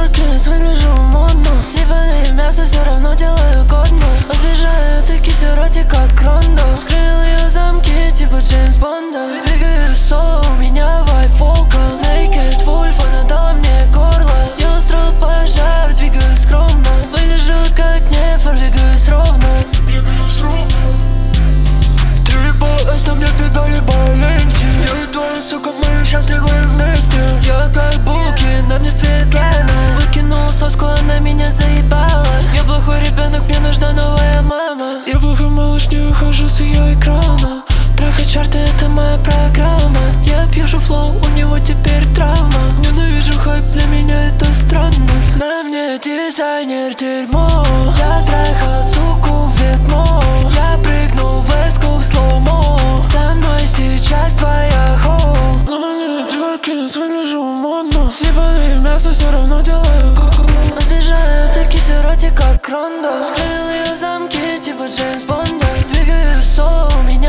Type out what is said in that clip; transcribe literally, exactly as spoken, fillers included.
Джеркинс, выгляжу модно. Сипанное мясо все равно делаю годно. Освежаю таки сироти, как Рондо. Скрыл ее замки, типа Джеймс Бонда. Двигаюсь соло, у меня вайб волка. Naked Wolf, она дала мне горло. Я устроил пожар, двигаюсь скромно. Выгляжу как нефор, двигаюсь ровно. Три по эс, на мне педали Баленси. Я и твоя сука, мы счастливы вместе. Я как Буки, на мне Светлана. Выкинул соску, она меня заебала. Я плохой ребенок, мне нужна новая мама. Я плохой малыш, не ухожу с ее экрана. Трахать чарты, это моя программа. Я пьюшу флоу, у него теперь травма. Ненавижу хайп, для меня это странно. На мне дизайнер дерьмо. Я трахал суку в Ветмо. Я прыгнул в эску в слоумо. Со мной сейчас твоя хоу. На мне Джеркинс, выгляжу модно. Сипанное мясо все равно делаю. Освежаю таки сироти, как Рондо. Скрыл ее замки, типа Джеймс Бонда. Двигаюсь соло, у меня